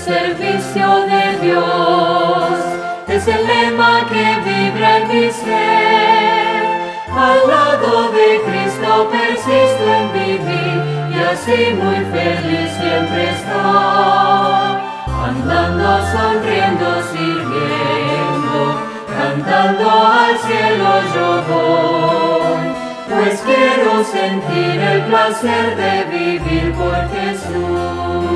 servicio de Dios es el lema que vibra en mi ser. Al lado de Cristo persisto en vivir y así muy feliz siempre estar. Andando, sonriendo, sirviendo, cantando al cielo yo voy, pues quiero sentir el placer de vivir por Jesús.